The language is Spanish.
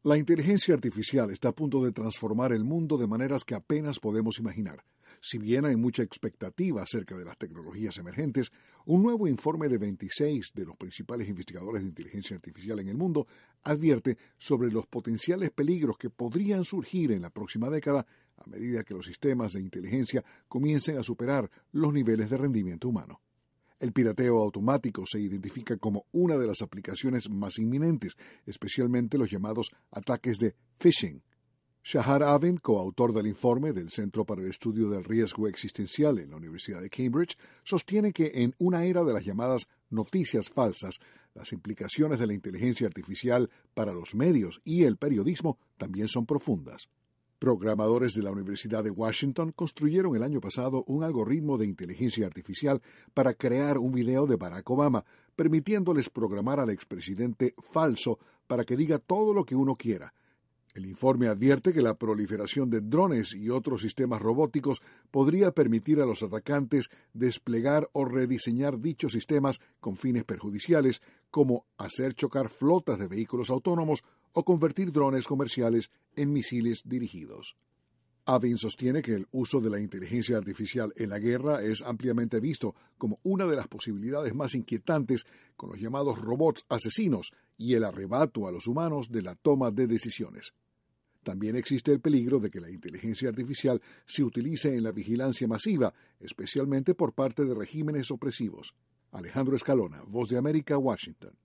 La inteligencia artificial está a punto de transformar el mundo de maneras que apenas podemos imaginar. Si bien hay mucha expectativa acerca de las tecnologías emergentes, un nuevo informe de 26 de los principales investigadores de inteligencia artificial en el mundo advierte sobre los potenciales peligros que podrían surgir en la próxima década a medida que los sistemas de inteligencia comiencen a superar los niveles de rendimiento humano. El pirateo automático se identifica como una de las aplicaciones más inminentes, especialmente los llamados ataques de phishing. Shahar Avin, coautor del informe del Centro para el Estudio del Riesgo Existencial en la Universidad de Cambridge, sostiene que en una era de las llamadas noticias falsas, las implicaciones de la inteligencia artificial para los medios y el periodismo también son profundas. Programadores de la Universidad de Washington construyeron el año pasado un algoritmo de inteligencia artificial para crear un video de Barack Obama, permitiéndoles programar al expresidente falso para que diga todo lo que uno quiera. El informe advierte que la proliferación de drones y otros sistemas robóticos podría permitir a los atacantes desplegar o rediseñar dichos sistemas con fines perjudiciales, como hacer chocar flotas de vehículos autónomos o convertir drones comerciales en misiles dirigidos. Avin sostiene que el uso de la inteligencia artificial en la guerra es ampliamente visto como una de las posibilidades más inquietantes, con los llamados robots asesinos y el arrebato a los humanos de la toma de decisiones. También existe el peligro de que la inteligencia artificial se utilice en la vigilancia masiva, especialmente por parte de regímenes opresivos. Alejandro Escalona, Voz de América, Washington.